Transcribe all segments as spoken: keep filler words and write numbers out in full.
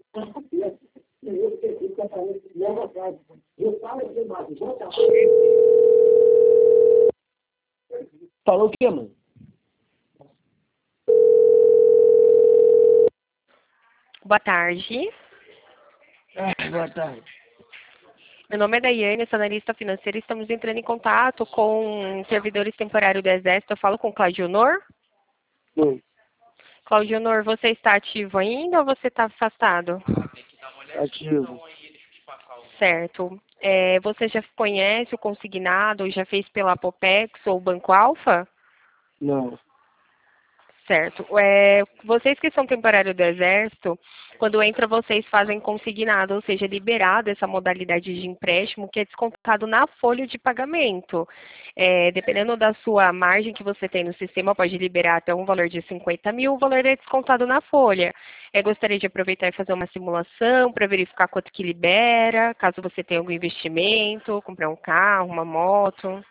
Falou o quê, mano? Boa tarde. Ah, boa tarde. Meu nome é Daiane, sou analista financeira. Estamos entrando em contato com servidores temporários do Exército. Eu falo com Claudio Honor. Hum, Claudio Honor, você está ativo ainda ou você está afastado? ativo. Certo. É, você já conhece o consignado, já fez pela Apopex ou Banco Alfa? Não. Certo. É, vocês que são temporários do Exército, quando entra, vocês fazem consignado, ou seja, liberado essa modalidade de empréstimo que é descontado na folha de pagamento. É, dependendo da sua margem que você tem no sistema, pode liberar até um valor de cinquenta mil, o valor é descontado na folha. É, gostaria de aproveitar e fazer uma simulação para verificar quanto que libera, caso você tenha algum investimento, comprar um carro, uma moto.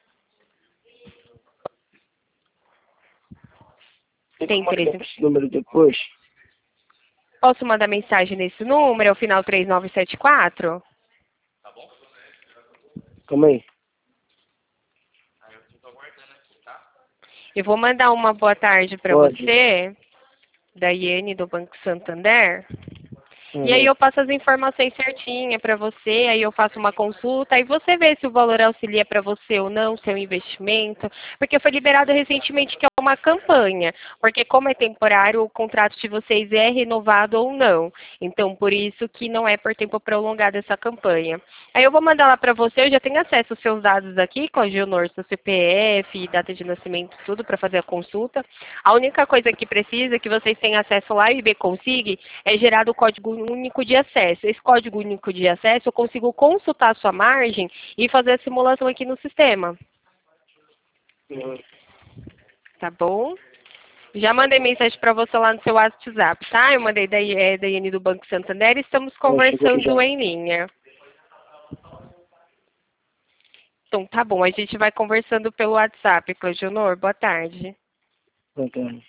Tem Como ligar interesse? pra esse número depois? Posso mandar mensagem nesse número, é o final três nove sete quatro? Calma aí. Eu vou mandar uma boa tarde para Pode. você, da Iene do Banco Santander. E aí Uhum. eu passo as informações certinhas para você, aí eu faço uma consulta, aí você vê se o valor auxilia para você ou não, seu investimento, porque foi liberado recentemente que é uma campanha, porque como é temporário, o contrato de vocês é renovado ou não. Então, por isso que não é por tempo prolongado essa campanha. Aí eu vou mandar lá para você, eu já tenho acesso aos seus dados aqui, Claudio Honor, seu C P F, data de nascimento, tudo para fazer a consulta. A única coisa que precisa, que vocês tenham acesso lá e B Consig, é gerado o código único de acesso. Esse código único de acesso eu consigo consultar a sua margem e fazer a simulação aqui no sistema. Uhum. Tá bom? Já mandei mensagem para você lá no seu WhatsApp, tá? Eu mandei da, é, da Iene do Banco Santander e estamos Ó, chegou aqui já. conversando em linha. Então tá bom, a gente vai conversando pelo WhatsApp, Claudio Honor. Boa tarde. Boa tarde.